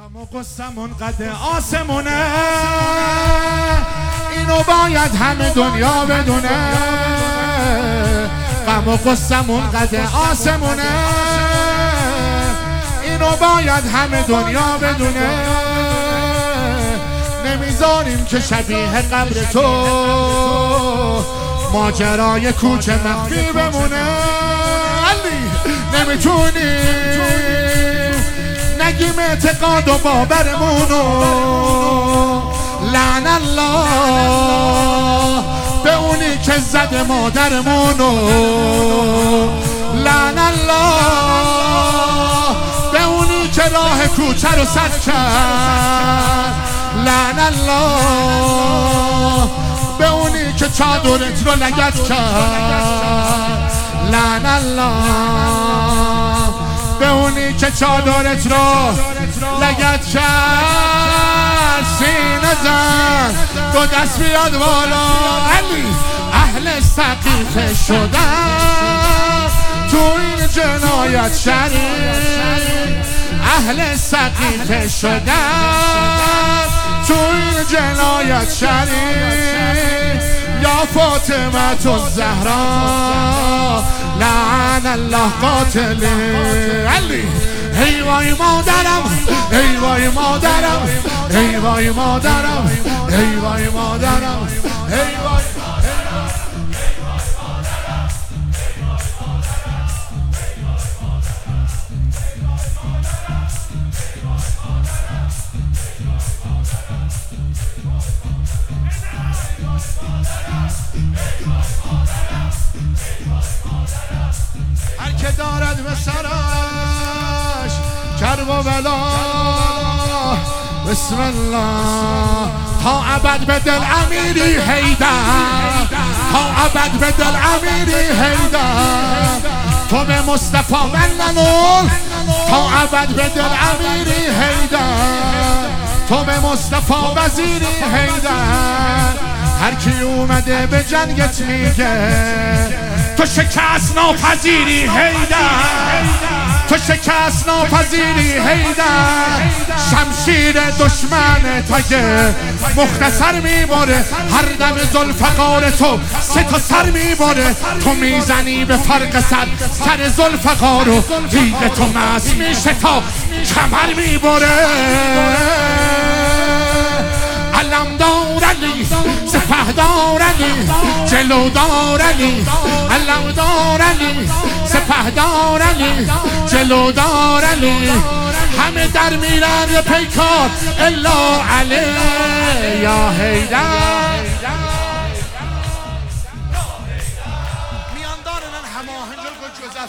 غم و قصمون قد آسمونه، اینو باید همه دنیا بدونه. غم و قصمون قد آسمونه، اینو باید همه دنیا بدونه. نمیذاریم که شبیه قبر تو ماجرای کوچه مخفی بمونه. نمیتونیم نگیم اعتقاد و باورمونو. لعن الله به اونی که زده مادرمونو. لعن الله به اونی که راه کوچه رو سد کرد. لعن الله به اونی که چادرت رو لگد کرد. لعن الله به اونی که چادرت رو لگد کرد. سینه زن دو دست بیاد بالا. علی اهل سقیفه شدن تو این جنایت شریک. اهل سقیفه شدن تو این جنایت شریک. یا فاطمه الزهرا لعن الله قاتله. علی ای وای مادرم، ای وای مادرم، ای وای مادرم، ای وای مادرم، ای وای هر که دارد به سرش کرب و بلا. بسم الله تا ابد به دل امیری حیدر، تا ابد به دل امیری حیدر. تو به مصطفی مننول تا ابد به دل امیری حیدر. تو به مصطفی وزیری حیدر. هر کی اومده به جنگت میگه تو شکست ناپذیری حیدر. تو شکست ناپذیری حیدر. شمشیر دشمن تگه مختصر میباره. هر دم ذوالفقار تو سه تا سر میباره. تو میزنی به فرق سر ذوالفقار و تیغ تو مس میشه تا کمر میباره. علمدار علی، سپهدار علی، جلودار علی. علمدار علی، سپهدار علی، جلودار علی. همه در میرن یه پیکار الا علی یا حیدر. میاندارن هماهنگ و جزت.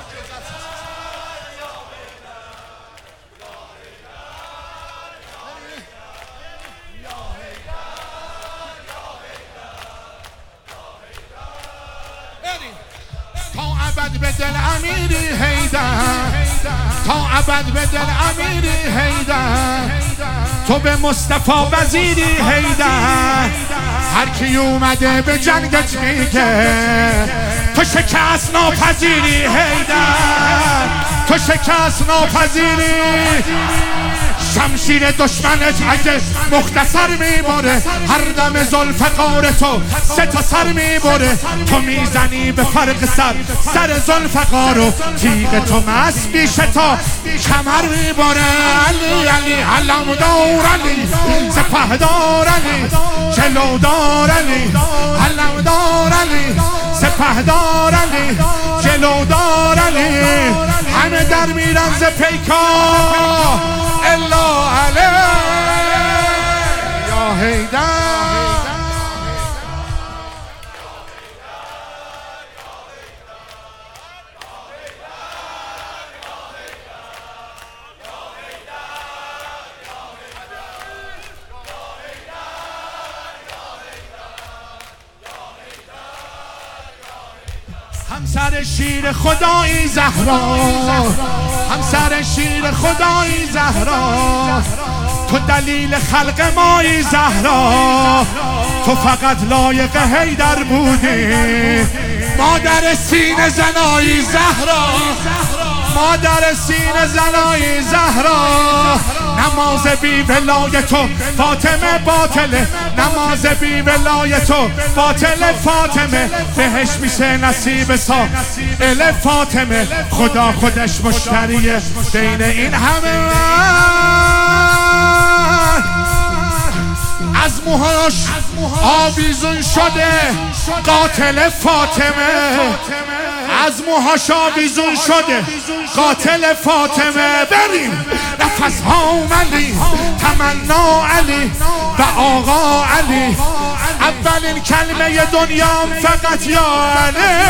تا ابد به دل امیری حیدر، تا ابد به دل امیری حیدر. تو به مصطفی وزیری حیدر. هر کی اومده به جنگت میگه تو شکست ناپذیری حیدر. تو شکست ناپذیری. شمشیر دشمنت اگه مختصر میباره. هر دم ذوالفقار تو سه تا سر میباره. تو میزنی به فرق سر ذوالفقار و تیغ تو مس میشه تا کمر میباره. علی علی علمدار علی، سپهدار علی، جلودار علی. علمدار علی، سپهدار علی، جلودار علی. همه در میرن ز پیکار الا علی یا حیدر. همسر شیر خدایی زهرا، همسر شیر خدایی زهرا. تو دلیل خلق مایی زهرا. تو فقط لایق حیدر بودی. مادر سینه زنایی زهرا، مادر سینه زنایی زهرا. نه نماز بی ولایت و فاطمه باطله، نماز بی ولایت و باطل فاطمه، بهش میشه نصیب سائل فاطمه. خدا خودش مشتریه بین این همه. از موهاش آویزون شده قاتل فاطمه، از موهاش آویزون شده قاتل فاطمه. بریم نفس ها علی، تمنا علی و آقا علی، اولین کلمه دنیام فقط یا علی.